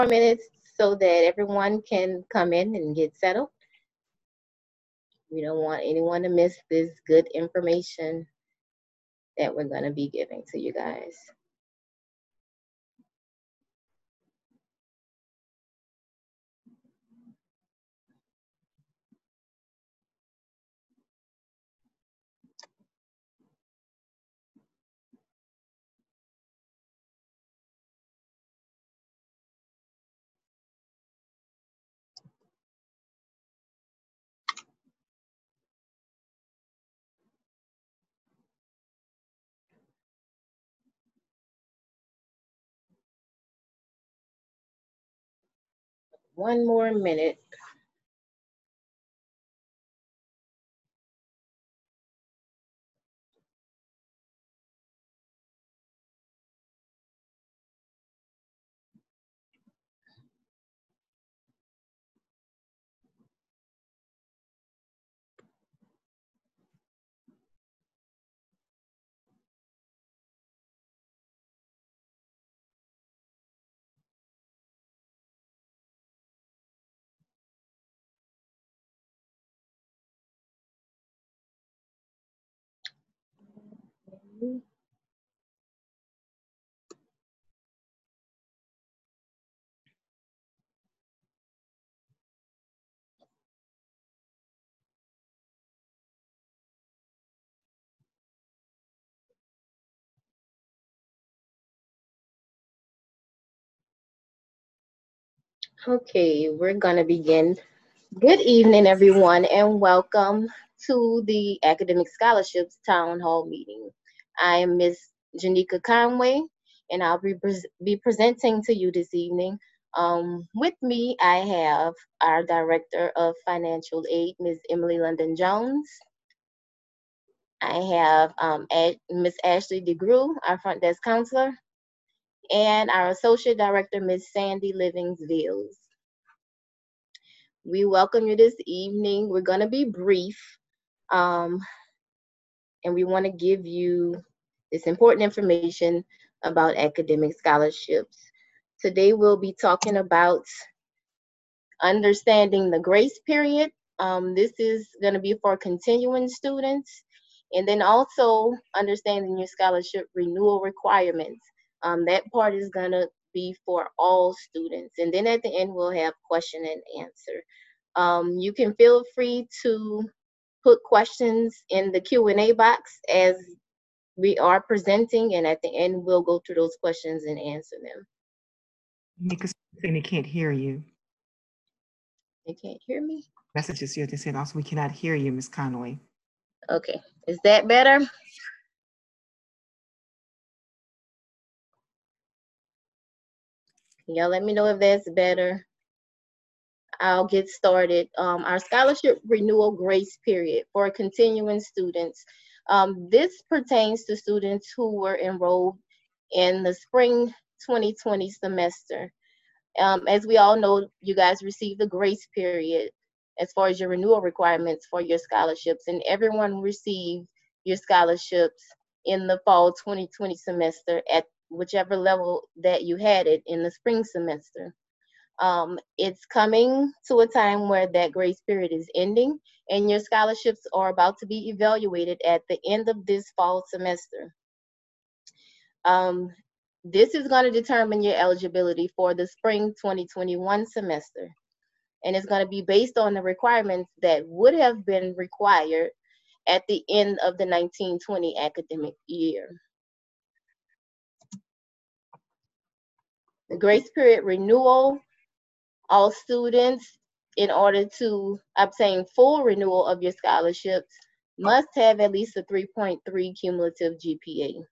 minutes so that everyone can come in and get settled. We don't want anyone to miss this good information that we're going to be giving to you guys. One more minute. Okay, we're going to begin. Good evening, everyone, and welcome to the Academic Scholarships Town Hall meeting. I am Ms. Janika Conway, and I'll be presenting to you this evening. With me, I have our Director of Financial Aid, Ms. Emily London Jones. I have Ms. Ashley DeGrew, our front desk counselor, and our Associate Director, Ms. Sandy Livings-Villes. We welcome you this evening. We're going to be brief, and we want to give you this important information about academic scholarships. Today, we'll be talking about understanding the grace period. This is going to be for continuing students, and then also understanding your scholarship renewal requirements. That part is going to be for all students. And then at the end, we'll have question and answer. You can feel free to put questions in the Q&A box as we are presenting, and at the end, we'll go through those questions and answer them. Because they can't hear you. They can't hear me? Messages here, they said also we cannot hear you, Ms. Conway. Okay, is that better? Y'all let me know if that's better. I'll get started. Our scholarship renewal grace period for continuing students. This pertains to students who were enrolled in the spring 2020 semester. As we all know, you guys received the grace period as far as your renewal requirements for your scholarships, and everyone received your scholarships in the fall 2020 semester at whichever level that you had it in the spring semester. It's coming to a time where that grace period is ending, and your scholarships are about to be evaluated at the end of this fall semester. This is going to determine your eligibility for the spring 2021 semester, and it's going to be based on the requirements that would have been required at the end of the 1920 academic year. The grace period renewal, all students, in order to obtain full renewal of your scholarships, must have at least a 3.3 cumulative GPA.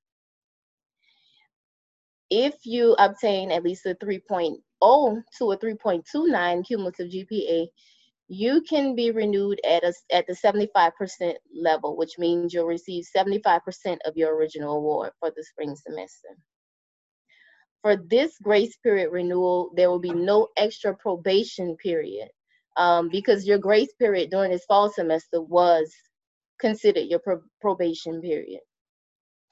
If you obtain at least a 3.0 to a 3.29 cumulative GPA, you can be renewed at the 75% level, which means you'll receive 75% of your original award for the spring semester. For this grace period renewal, there will be no extra probation period because your grace period during this fall semester was considered your probation period.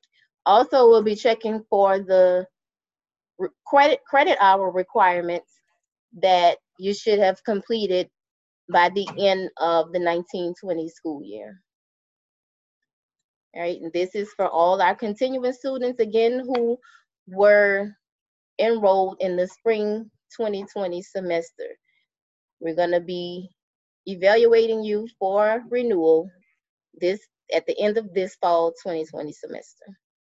Also, we'll be checking for the credit hour requirements that you should have completed by the end of the 1920 school year. All right, and this is for all our continuing students, again, who were enrolled in the spring 2020 semester. We're going to be evaluating you for renewal at the end of this fall 2020 semester.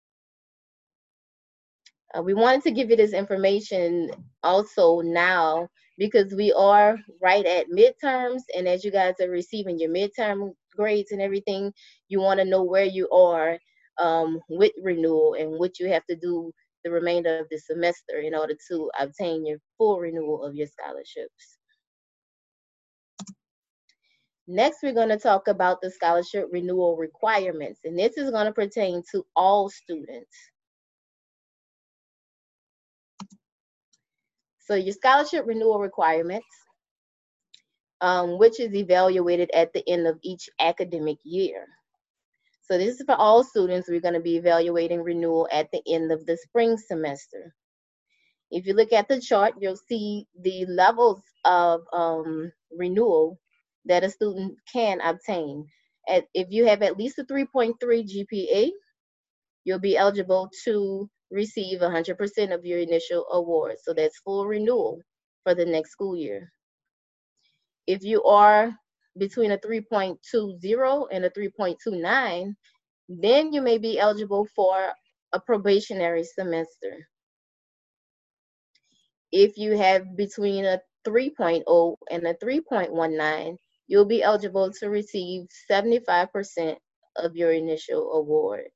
We wanted to give you this information also now because we are right at midterms, and as you guys are receiving your midterm grades and everything, you want to know where you are with renewal and what you have to do the remainder of the semester in order to obtain your full renewal of your scholarships. Next, we're going to talk about the scholarship renewal requirements, and this is going to pertain to all students. So your scholarship renewal requirements, which is evaluated at the end of each academic year. So this is for all students. We're going to be evaluating renewal at the end of the spring semester. If you look at the chart, you'll see the levels of renewal that a student can obtain. If you have at least a 3.3 GPA, you'll be eligible to receive 100% of your initial award. So that's full renewal for the next school year. If you are between a 3.20 and a 3.29, then you may be eligible for a probationary semester. If you have between a 3.0 and a 3.19, you'll be eligible to receive 75% of your initial award.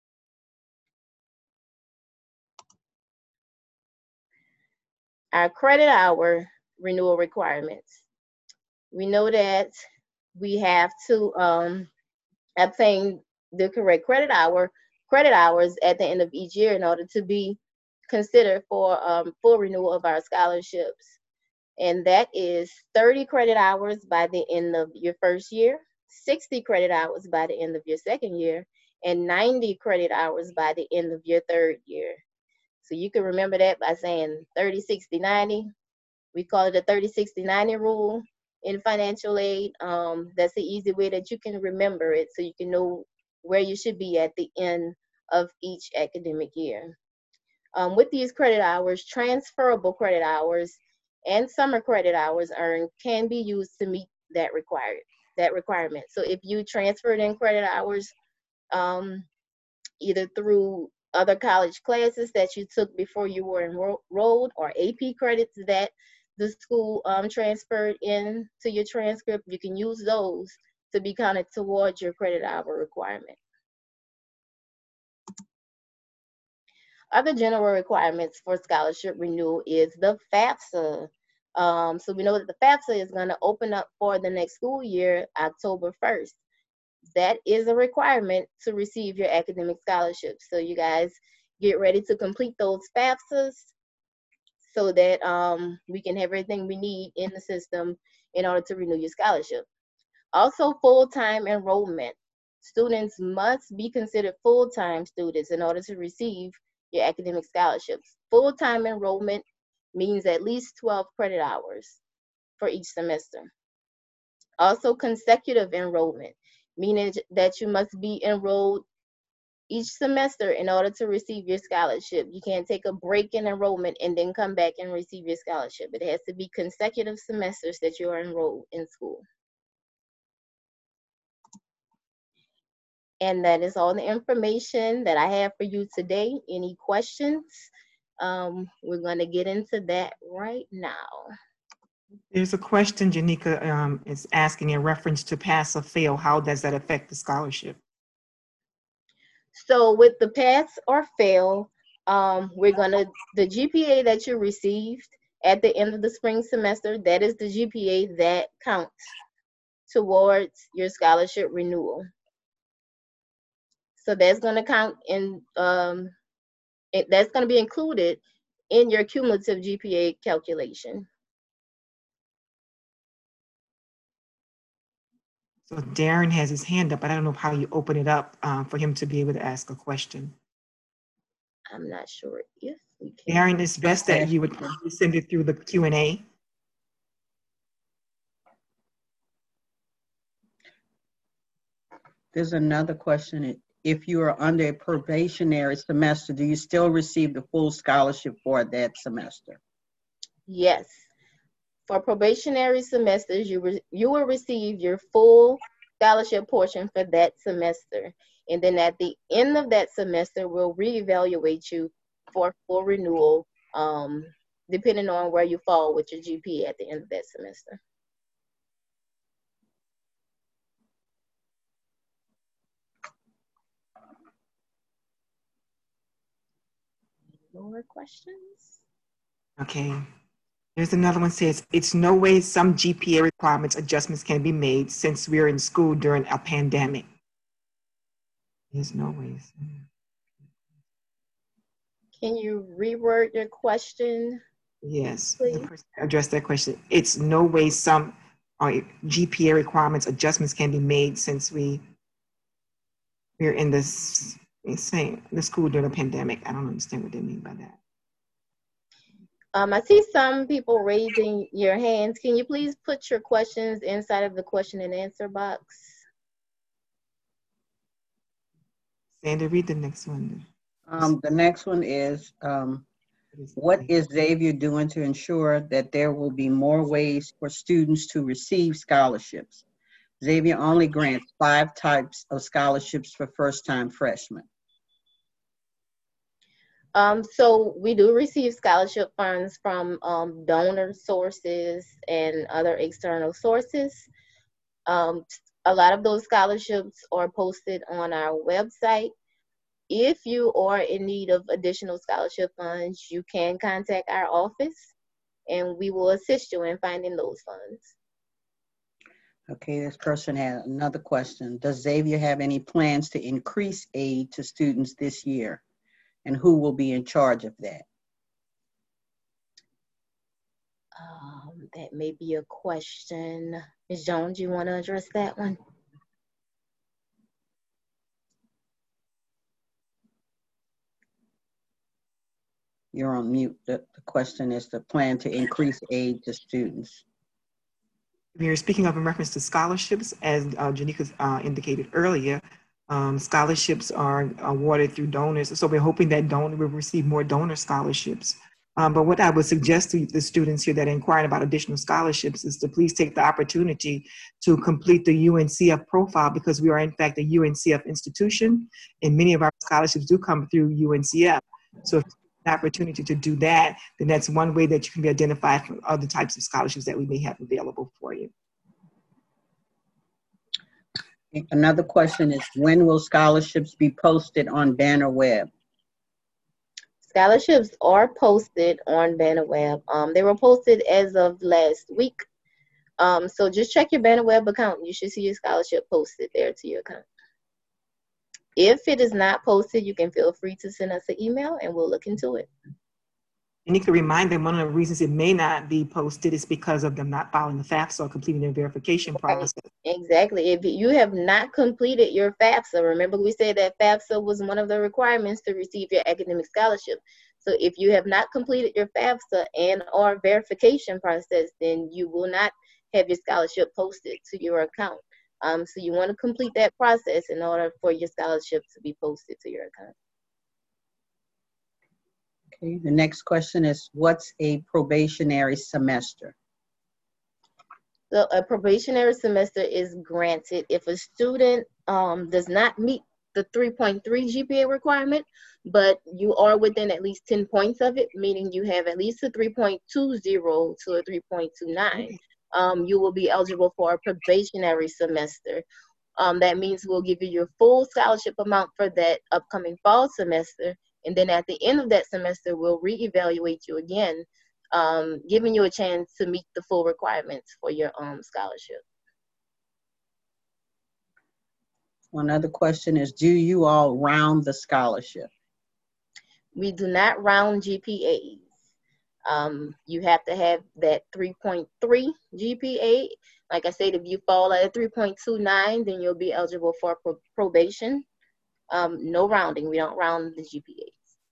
Our credit hour renewal requirements. We know that we have to obtain the correct credit hours at the end of each year in order to be considered for full renewal of our scholarships. And that is 30 credit hours by the end of your first year, 60 credit hours by the end of your second year, and 90 credit hours by the end of your third year. So you can remember that by saying 30, 60, 90. We call it the 30, 60, 90 rule in financial aid. That's the easy way that you can remember it so you can know where you should be at the end of each academic year. With these credit hours, transferable credit hours and summer credit hours earned can be used to meet that requirement. So if you transferred in credit hours either through other college classes that you took before you were enrolled, or AP credits that the school transferred in to your transcript, you can use those to be counted towards your credit hour requirement. Other general requirements for scholarship renewal is the FAFSA. So we know that the FAFSA is going to open up for the next school year, October 1st. That is a requirement to receive your academic scholarships. So you guys get ready to complete those FAFSAs so that we can have everything we need in the system in order to renew your scholarship. Also, full-time enrollment. Students must be considered full-time students in order to receive your academic scholarships. Full-time enrollment means at least 12 credit hours for each semester. Also, consecutive enrollment, meaning that you must be enrolled each semester in order to receive your scholarship. You can't take a break in enrollment and then come back and receive your scholarship. It has to be consecutive semesters that you are enrolled in school. And that is all the information that I have for you today. Any questions? We're going to get into that right now. There's a question Janika is asking in reference to pass or fail. How does that affect the scholarship? So with the pass or fail, the GPA that you received at the end of the spring semester, that is the GPA that counts towards your scholarship renewal. So that's going to count in, that's going to be included in your cumulative GPA calculation. So Darren has his hand up, but I don't know how you open it up for him to be able to ask a question. I'm not sure if we can. Darren, it's best that you would send it through the Q&A. There's another question. If you are under a probationary semester, do you still receive the full scholarship for that semester? Yes. For probationary semesters, you will receive your full scholarship portion for that semester. And then at the end of that semester, we'll reevaluate you for full renewal, depending on where you fall with your GPA at the end of that semester. More questions? Okay. There's another one says, it's no way some GPA requirements adjustments can be made since we're in school during a pandemic. There's no ways. Can you reword your question? Yes, Please? the person addressed that question. It's no way some GPA requirements adjustments can be made since we're in the school during a pandemic. I don't understand what they mean by that. I see some people raising your hands. Can you please put your questions inside of the question and answer box? Sandy, read the next one. The next one is, what is Xavier doing to ensure that there will be more ways for students to receive scholarships? Xavier only grants 5 types of scholarships for first-time freshmen. So we do receive scholarship funds from donor sources and other external sources. A lot of those scholarships are posted on our website. If you are in need of additional scholarship funds, you can contact our office and we will assist you in finding those funds. Okay, this person had another question. Does Xavier have any plans to increase aid to students this year? And who will be in charge of that? That may be a question. Ms. Jones, you want to address that one? You're on mute. The question is the plan to increase aid to students. We are speaking of in reference to scholarships, as Janika indicated earlier. Scholarships are awarded through donors, so we're hoping that we'll receive more donor scholarships. But what I would suggest to the students here that are inquiring about additional scholarships is to please take the opportunity to complete the UNCF profile, because we are in fact a UNCF institution, and many of our scholarships do come through UNCF. So if you have an opportunity to do that, then that's one way that you can be identified for other types of scholarships that we may have available for you. Another question is, when will scholarships be posted on Banner Web? Scholarships are posted on Banner Web. They were posted as of last week. So just check your Banner Web account. You should see your scholarship posted there to your account. If it is not posted, you can feel free to send us an email and we'll look into it. And you can remind them one of the reasons it may not be posted is because of them not following the FAFSA or completing their verification process. Exactly. If you have not completed your FAFSA, remember we said that FAFSA was one of the requirements to receive your academic scholarship. So if you have not completed your FAFSA and or verification process, then you will not have your scholarship posted to your account. So you want to complete that process in order for your scholarship to be posted to your account. Okay, the next question is, what's a probationary semester? So a probationary semester is granted if a student does not meet the 3.3 GPA requirement, but you are within at least 10 points of it, meaning you have at least a 3.20 to a 3.29. You will be eligible for a probationary semester. That means we'll give you your full scholarship amount for that upcoming fall semester. And then at the end of that semester, we'll reevaluate you again, giving you a chance to meet the full requirements for your scholarship. One other question is, do you all round the scholarship? We do not round GPAs. You have to have that 3.3 GPA. Like I said, if you fall at a 3.29, then you'll be eligible for probation. No rounding. We don't round the GPAs.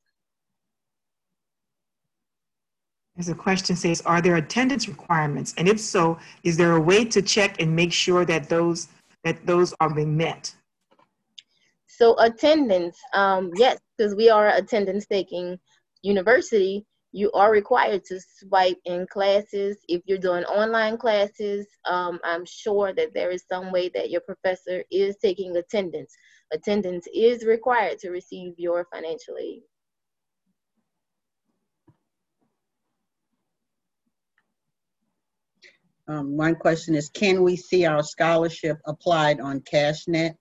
There's a question says, are there attendance requirements? And if so, is there a way to check and make sure that those are being met? So attendance, yes, because we are attendance taking university, you are required to swipe in classes. If you're doing online classes, I'm sure that there is some way that your professor is taking attendance. Attendance is required to receive your financial aid. One question is, can we see our scholarship applied on CashNet?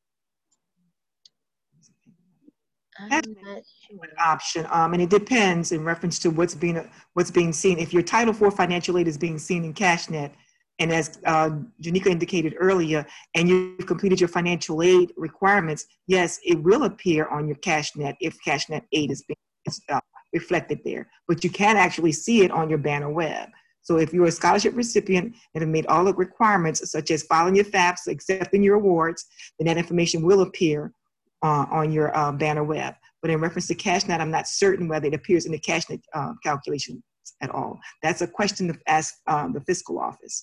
I'm That's not sure. an option, and it depends in reference to what's being seen. If your Title IV financial aid is being seen in CashNet, and as Janika indicated earlier, and you've completed your financial aid requirements, yes, it will appear on your CashNet if CashNet aid is being reflected there. But you can actually see it on your Banner Web. So if you're a scholarship recipient and have made all the requirements, such as filing your FAFSA, accepting your awards, then that information will appear on your Banner Web. But in reference to CashNet, I'm not certain whether it appears in the CashNet calculation at all. That's a question to ask the fiscal office.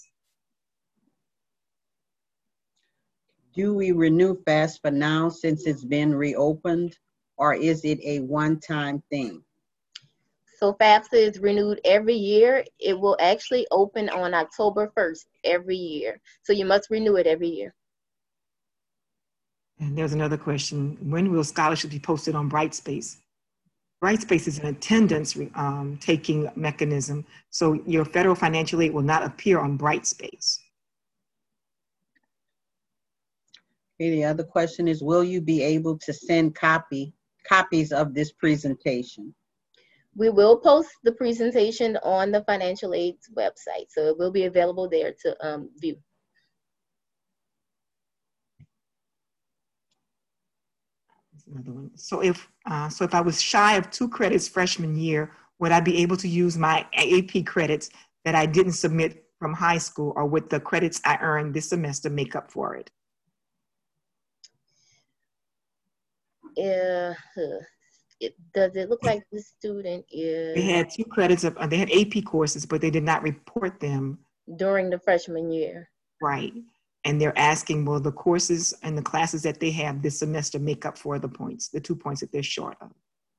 Do we renew FAFSA now since it's been reopened, or is it a one-time thing? So FAFSA is renewed every year. It will actually open on October 1st every year. So you must renew it every year. And there's another question. When will scholarships be posted on Brightspace? Brightspace is an attendance taking mechanism. So your federal financial aid will not appear on Brightspace. Okay, the other question is, will you be able to send copies of this presentation? We will post the presentation on the financial aid's website. So it will be available there to view. Another one. So if I was shy of 2 credits freshman year, would I be able to use my AP credits that I didn't submit from high school, or would the credits I earned this semester make up for it? Does it look like the student is? They had 2 credits of, they had AP courses, but they did not report them during the freshman year. Right. And they're asking, will the courses and the classes that they have this semester make up for the points, the 2 points that they're short of?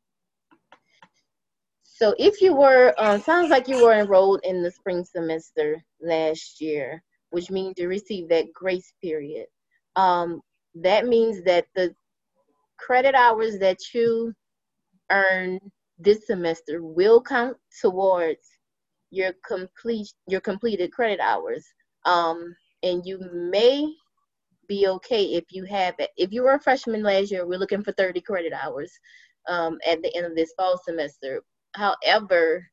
So if you were, sounds like you were enrolled in the spring semester last year, which means you received that grace period. That means that the credit hours that you earn this semester will count towards your completed credit hours. And you may be okay if you have it. If you were a freshman last year, we're looking for 30 credit hours at the end of this fall semester. However,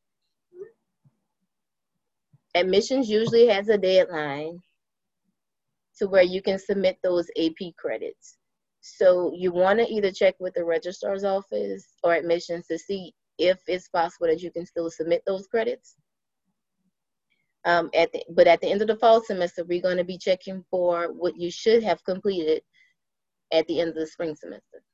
admissions usually has a deadline to where you can submit those AP credits. So you want to either check with the registrar's office or admissions to see if it's possible that you can still submit those credits. But at the end of the fall semester, we're going to be checking for what you should have completed at the end of the spring semester.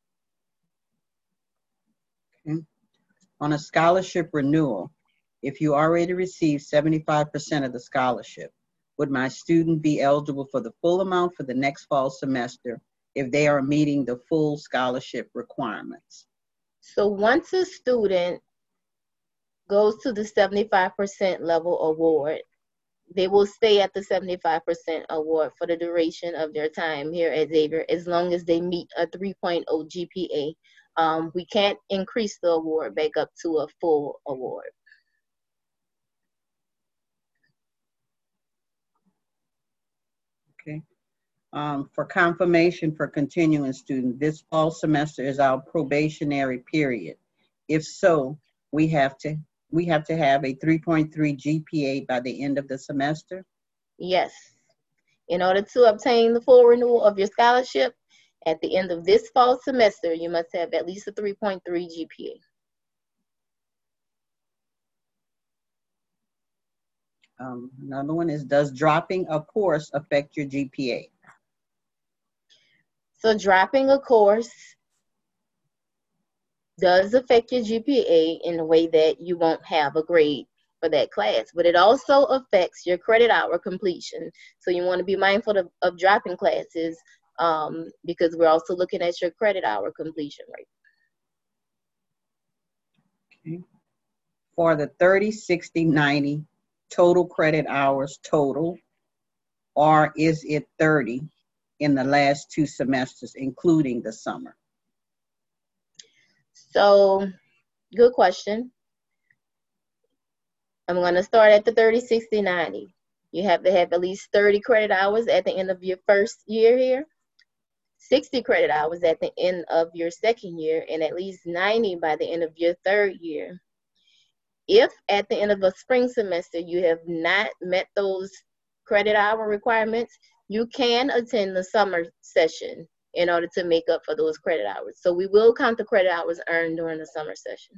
Okay. On a scholarship renewal, if you already received 75% of the scholarship, would my student be eligible for the full amount for the next fall semester if they are meeting the full scholarship requirements? So once a student goes to the 75% level award, they will stay at the 75% award for the duration of their time here at Xavier, as long as they meet a 3.0 GPA. We can't increase the award back up to a full award. Okay. For confirmation for continuing student, this fall semester is our probationary period. If so, we have to have a 3.3 GPA by the end of the semester? Yes. In order to obtain the full renewal of your scholarship, at the end of this fall semester, you must have at least a 3.3 GPA. Another one is, does dropping a course affect your GPA? So dropping a course does affect your GPA in a way that you won't have a grade for that class, but it also affects your credit hour completion. So you want to be mindful of dropping classes because we're also looking at your credit hour completion rate. Okay. For the 30, 60, 90 total credit hours total, or is it 30 in the last 2 semesters, including the summer? So, good question. I'm going to start at the 30, 60, 90. You have to have at least 30 credit hours at the end of your first year here, 60 credit hours at the end of your second year, and at least 90 by the end of your third year. If at the end of a spring semester you have not met those credit hour requirements, you can attend the summer session in order to make up for those credit hours. So we will count the credit hours earned during the summer session.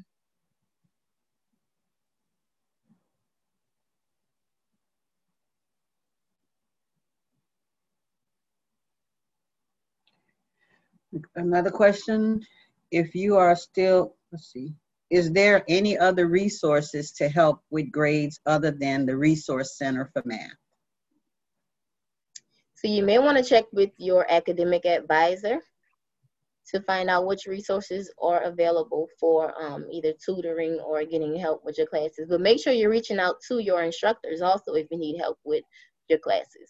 Another question, if you are still, let's see, is there any other resources to help with grades other than the Resource Center for Math? So you may want to check with your academic advisor to find out which resources are available for either tutoring or getting help with your classes. But make sure you're reaching out to your instructors also if you need help with your classes.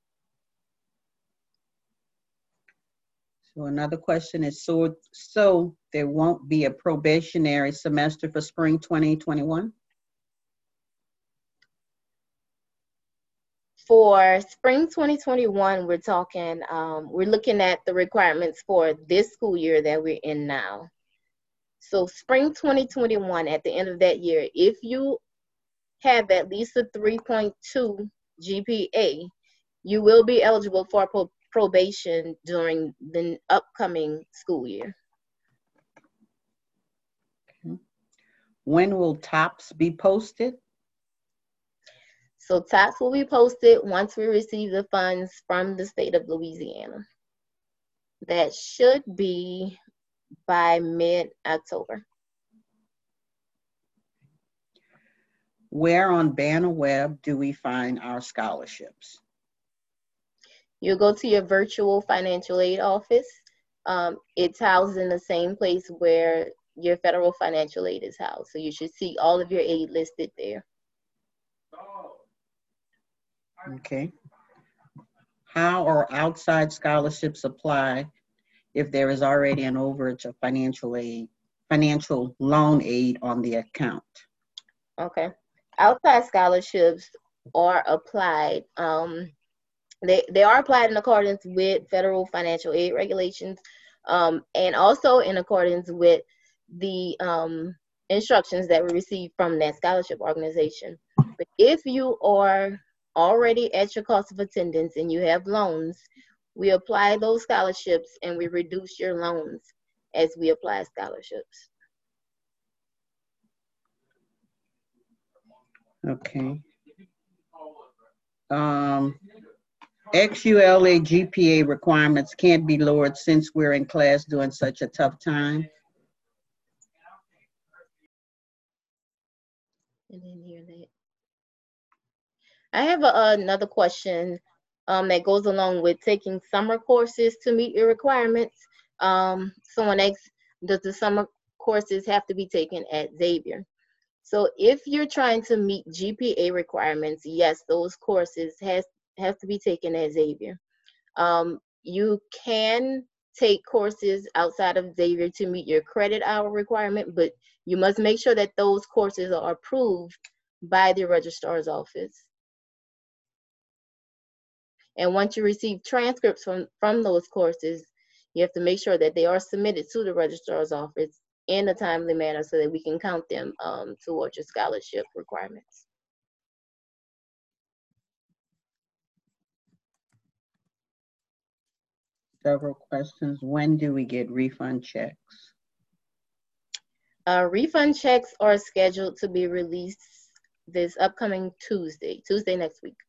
So another question is, so there won't be a probationary semester for spring 2021? For spring 2021, we're talking, we're looking at the requirements for this school year that we're in now. So spring 2021, at the end of that year, if you have at least a 3.2 GPA, you will be eligible for probation during the upcoming school year. Okay. When will TOPS be posted? So TOPS will be posted once we receive the funds from the state of Louisiana. That should be by mid-October. Where on Banner Web do we find our scholarships? You'll go to your virtual financial aid office. It's housed in the same place where your federal financial aid is housed. So you should see all of your aid listed there. Okay. How are outside scholarships applied if there is already an overage of financial loan aid on the account? Okay. Outside scholarships are applied. They are applied in accordance with federal financial aid regulations, and also in accordance with the instructions that we receive from that scholarship organization. But if you are already at your cost of attendance and you have loans, we apply those scholarships and we reduce your loans as we apply scholarships. Okay. XULA GPA requirements can't be lowered since we're in class during such a tough time. I didn't hear that. I have another question that goes along with taking summer courses to meet your requirements. Someone asks, does the summer courses have to be taken at Xavier? So if you're trying to meet GPA requirements, yes, those courses have to be taken at Xavier. You can take courses outside of Xavier to meet your credit hour requirement, but you must make sure that those courses are approved by the registrar's office. And once you receive transcripts from those courses, you have to make sure that they are submitted to the registrar's office in a timely manner so that we can count them towards your scholarship requirements. Several questions. When do we get refund checks? Refund checks are scheduled to be released this upcoming Tuesday next week.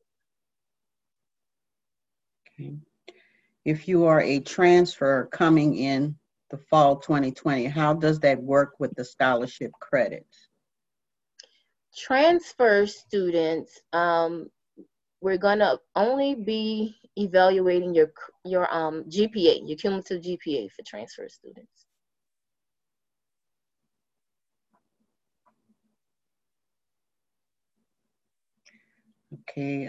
Okay. If you are a transfer coming in the fall 2020, how does that work with the scholarship credits? Transfer students, we're gonna only be evaluating your GPA, your cumulative GPA for transfer students. Okay.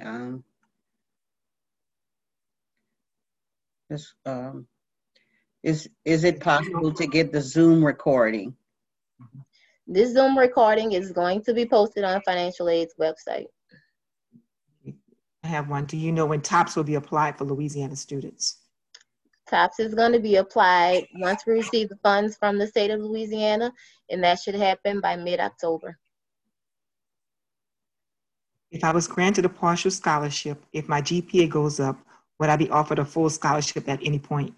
This, is it possible to get the Zoom recording? This Zoom recording is going to be posted on Financial Aid's website. I have one. Do you know when TOPS will be applied for Louisiana students? TOPS is going to be applied once we receive the funds from the state of Louisiana, and that should happen by mid-October. If I was granted a partial scholarship, if my GPA goes up, would I be offered a full scholarship at any point?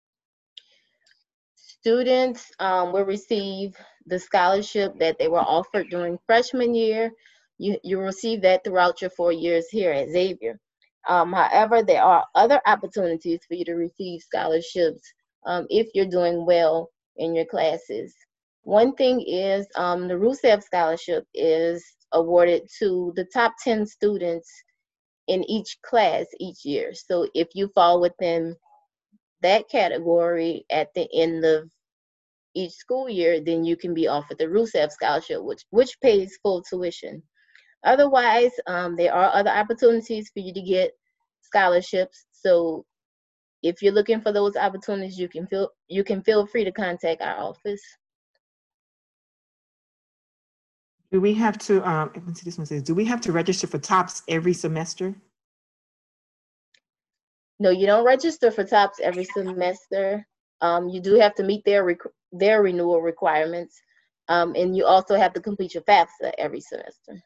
Students will receive the scholarship that they were offered during freshman year. You receive that throughout your 4 years here at Xavier. However, there are other opportunities for you to receive scholarships if you're doing well in your classes. One thing is the Rusev Scholarship is awarded to the top 10 students in each class each year. So if you fall within that category at the end of each school year, then you can be offered the Rusev Scholarship, which pays full tuition. Otherwise, there are other opportunities for you to get scholarships. So if you're looking for those opportunities, you can feel free to contact our office. Do we have to, let's see, this one says, do we have to register for TOPS every semester? No, you don't register for TOPS every semester. You do have to meet their renewal requirements. And you also have to complete your FAFSA every semester.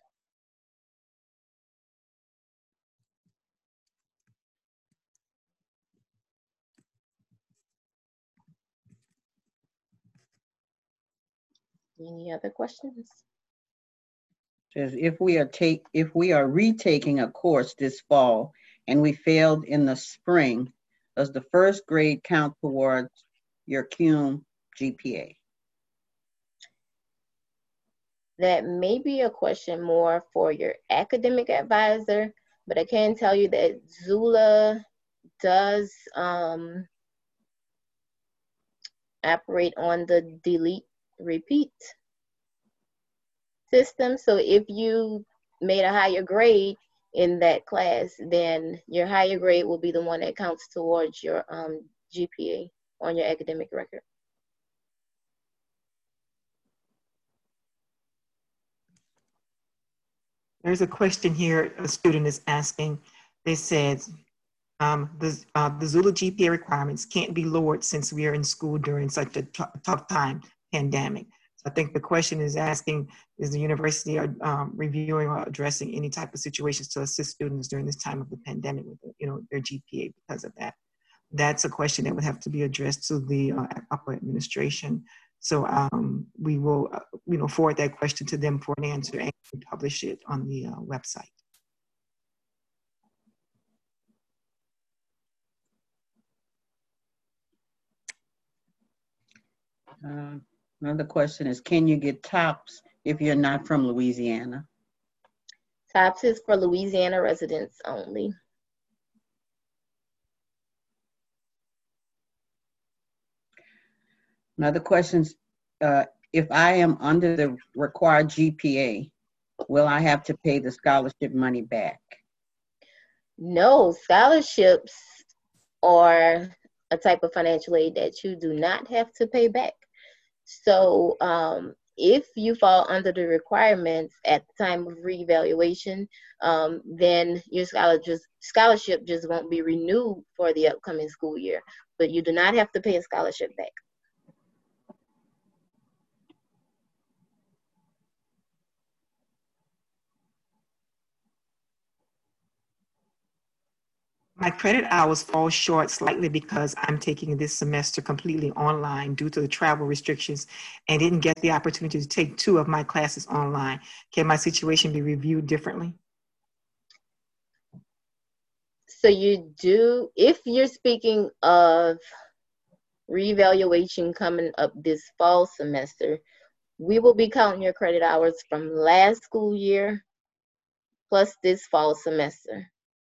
Any other questions? Says if we are retaking a course this fall and we failed in the spring, does the first grade count towards your cum GPA? That may be a question more for your academic advisor, but I can tell you that Zula does operate on the delete repeat system. So if you made a higher grade in that class, then your higher grade will be the one that counts towards your GPA on your academic record. There's a question here a student is asking. They said, the Zula GPA requirements can't be lowered since we are in school during such a tough time, pandemic. So I think the question is asking, is the university reviewing or addressing any type of situations to assist students during this time of the pandemic with their GPA because of that? That's a question that would have to be addressed to the upper administration. So we will forward that question to them for an answer and publish it on the website. Another question is, can you get TOPS if you're not from Louisiana? TOPS is for Louisiana residents only. Another question is, if I am under the required GPA, will I have to pay the scholarship money back? No, scholarships are a type of financial aid that you do not have to pay back. So if you fall under the requirements at the time of reevaluation, then your scholarship just won't be renewed for the upcoming school year, but you do not have to pay a scholarship back. My credit hours fall short slightly because I'm taking this semester completely online due to the travel restrictions and didn't get the opportunity to take 2 of my classes online. Can my situation be reviewed differently? So you do, if you're speaking of reevaluation coming up this fall semester, we will be counting your credit hours from last school year plus this fall semester.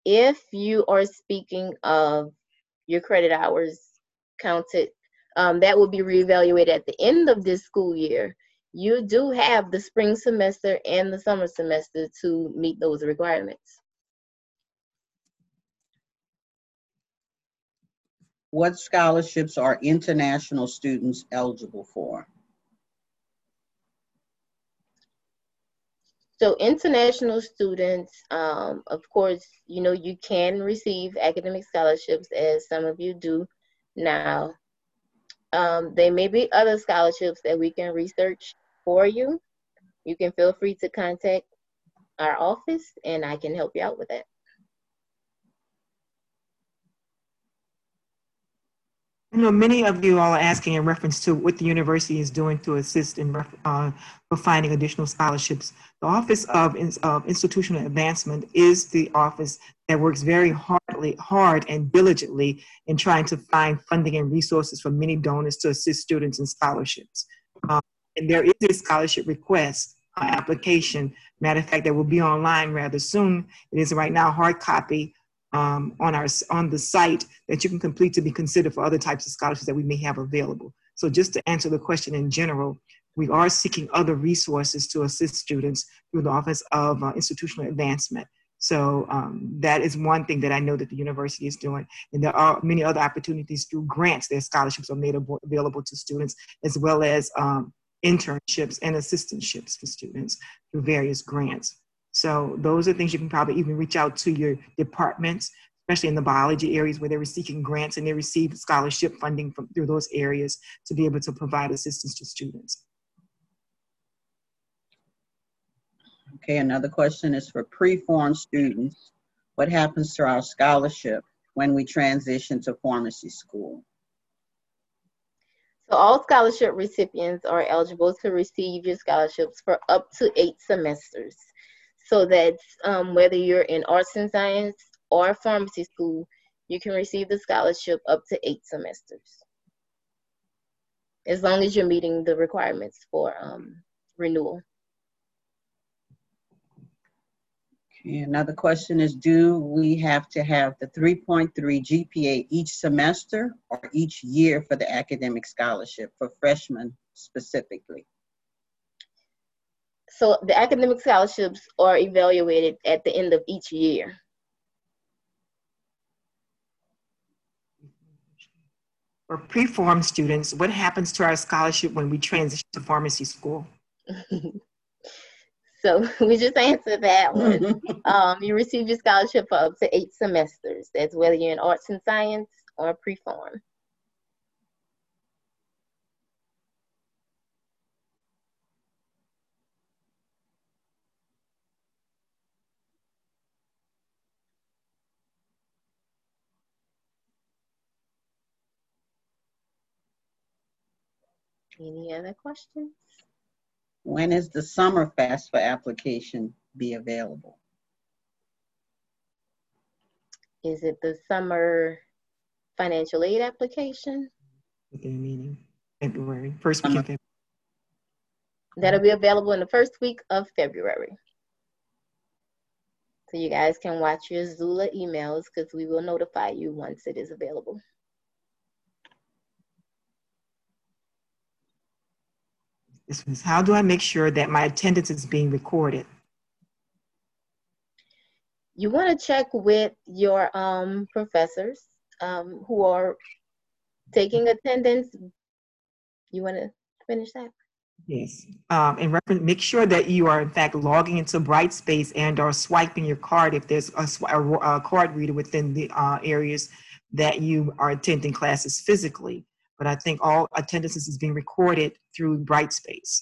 If you are speaking of your credit hours counted, that will be reevaluated at the end of this school year. You do have the spring semester and the summer semester to meet those requirements. What scholarships are international students eligible for? So international students, of course, you know, you can receive academic scholarships, as some of you do now. There may be other scholarships that we can research for you. You can feel free to contact our office and I can help you out with that. You know, many of you all are asking in reference to what the university is doing to assist in for finding additional scholarships. The Office of Institutional Advancement is the office that works very hard and diligently in trying to find funding and resources for many donors to assist students in scholarships. And there is a scholarship request application. Matter of fact, that will be online rather soon. It is right now hard copy on the site that you can complete to be considered for other types of scholarships that we may have available. So just to answer the question in general, we are seeking other resources to assist students through the Office of Institutional Advancement. So that is one thing that I know that the university is doing. And there are many other opportunities through grants that scholarships are made available to students, as well as internships and assistantships for students through various grants. So those are things you can probably even reach out to your departments, especially in the biology areas where they're seeking grants and they receive scholarship funding through those areas to be able to provide assistance to students. Okay, another question is for pre-form students. What happens to our scholarship when we transition to pharmacy school? So all scholarship recipients are eligible to receive your scholarships for up to 8 semesters. So that's whether you're in arts and science or pharmacy school, you can receive the scholarship up to 8 semesters, as long as you're meeting the requirements for renewal. Okay, another question is, do we have to have the 3.3 GPA each semester or each year for the academic scholarship for freshmen specifically? So the academic scholarships are evaluated at the end of each year. For pre-form students, what happens to our scholarship when we transition to pharmacy school? So we just answered that one. You receive your scholarship for up to 8 semesters. That's whether you're in arts and science or pre-form. Any other questions? When is the summer FAFSA application be available? Is it the summer financial aid application? Within meeting February, first week of February. That'll be available in the first week of February. So you guys can watch your Zula emails because we will notify you once it is available. This was, how do I make sure that my attendance is being recorded? You want to check with your professors who are taking attendance. You want to finish that? Yes. In reference, make sure that you are in fact logging into Brightspace and or swiping your card if there's a card reader within the areas that you are attending classes physically. But I think all attendances is being recorded through Brightspace.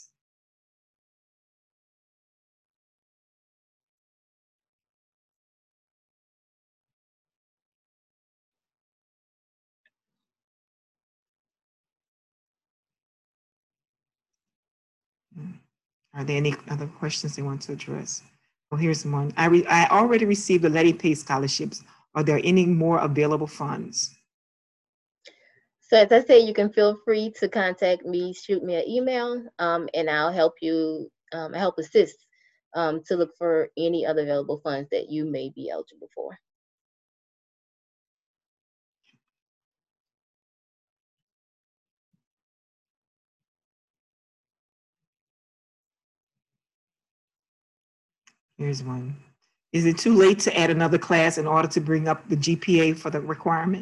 Are there any other questions they want to address? Well, here's one. I already received the Letty Pay scholarships. Are there any more available funds? So as I say, you can feel free to contact me, shoot me an email, and I'll help you, help assist to look for any other available funds that you may be eligible for. Here's one. Is it too late to add another class in order to bring up the GPA for the requirement?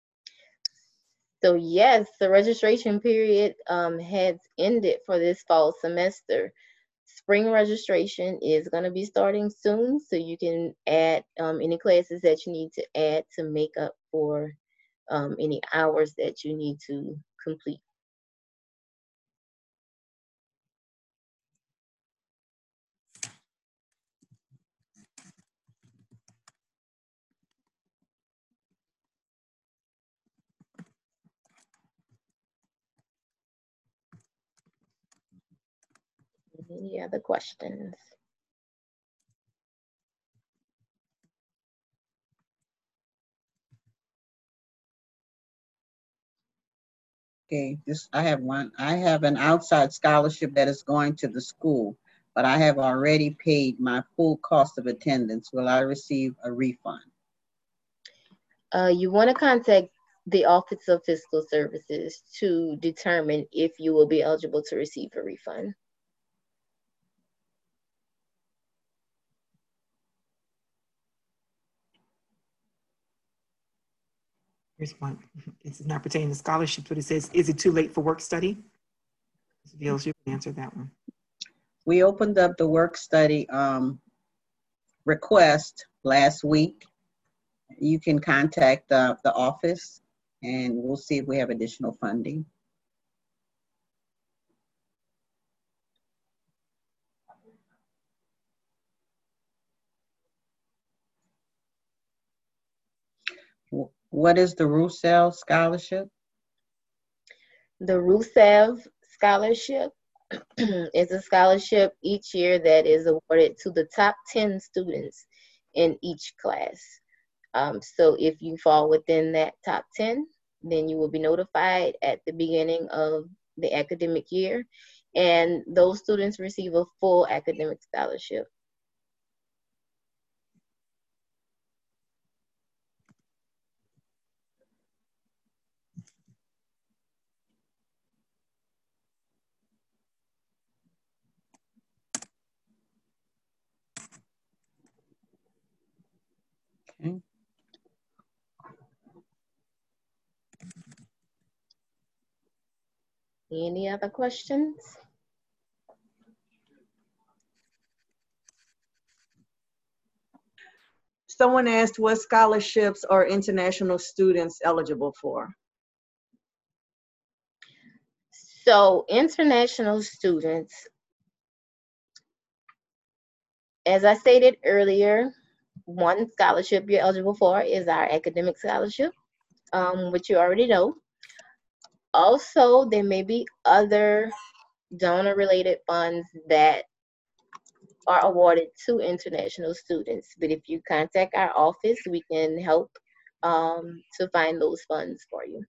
So yes, the registration period has ended for this fall semester. Spring registration is going to be starting soon, so you can add any classes that you need to add to make up for any hours that you need to complete. Any other questions? Okay, I have one. I have an outside scholarship that is going to the school, but I have already paid my full cost of attendance. Will I receive a refund? You want to contact the Office of Fiscal Services to determine if you will be eligible to receive a refund. Here's one. It's not pertaining to scholarships, but it says, is it too late for work study? Ms. Beals, you can answer that one. We opened up the work study request last week. You can contact the office and we'll see if we have additional funding. What is the Roussel Scholarship? The Roussev Scholarship is a scholarship each year that is awarded to the top 10 students in each class. So if you fall within that top 10, then you will be notified at the beginning of the academic year, and those students receive a full academic scholarship. Okay. Any other questions? Someone asked what scholarships are international students eligible for? So international students, as I stated earlier, one scholarship you're eligible for is our academic scholarship, which you already know. Also, there may be other donor-related funds that are awarded to international students. But if you contact our office, we can help to find those funds for you.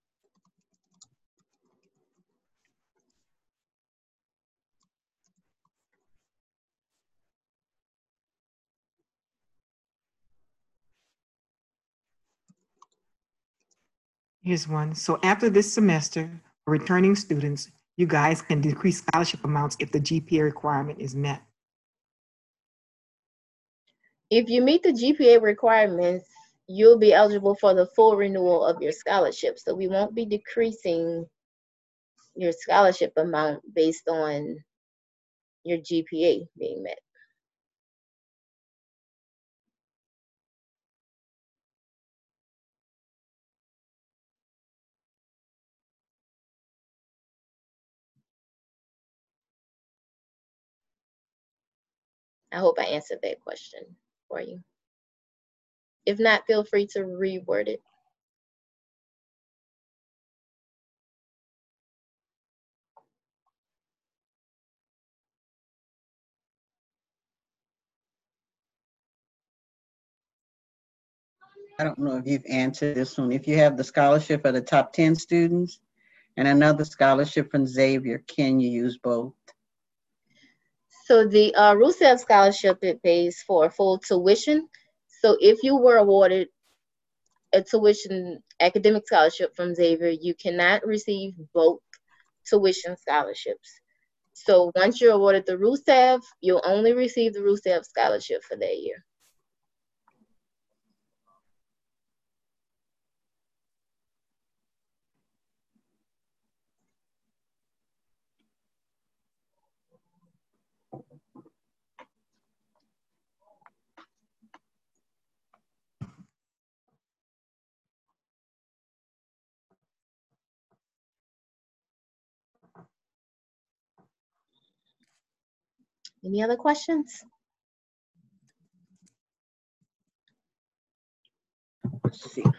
Here's one. So after this semester, for returning students, you guys can decrease scholarship amounts if the GPA requirement is met. If you meet the GPA requirements, you'll be eligible for the full renewal of your scholarship. So we won't be decreasing your scholarship amount based on your GPA being met. I hope I answered that question for you. If not, feel free to reword it. I don't know if you've answered this one. If you have the scholarship for the top 10 students and another scholarship from Xavier, can you use both? So the Rousseff Scholarship, it pays for full tuition. So if you were awarded a tuition academic scholarship from Xavier, you cannot receive both tuition scholarships. So once you're awarded the RUSAV, you'll only receive the RUSAV scholarship for that year. Any other questions? Let's see.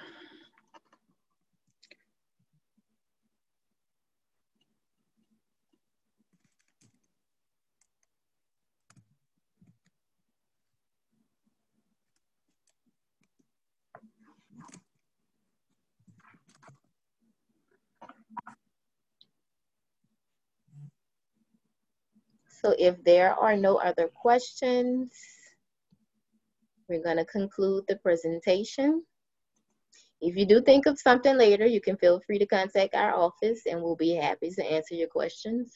So if there are no other questions, we're going to conclude the presentation. If you do think of something later, you can feel free to contact our office and we'll be happy to answer your questions.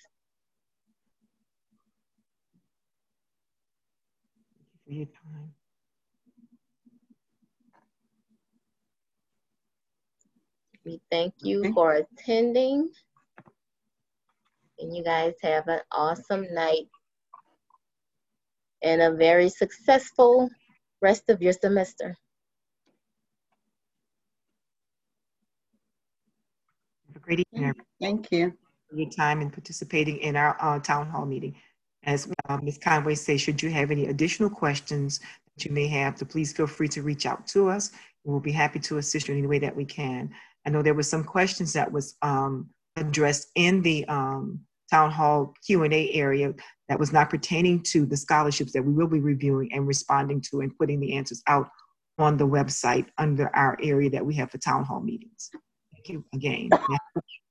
For your time. We thank you Okay. for attending, and you guys have an awesome night and a very successful rest of your semester. Have a great evening, Thank you. for your time and participating in our town hall meeting. As Ms. Conway says, should you have any additional questions that you may have, please feel free to reach out to us. We'll be happy to assist you in any way that we can. I know there were some questions that was addressed in the town hall Q&A area that was not pertaining to the scholarships that we will be reviewing and responding to and putting the answers out on the website under our area that we have for town hall meetings. Thank you again.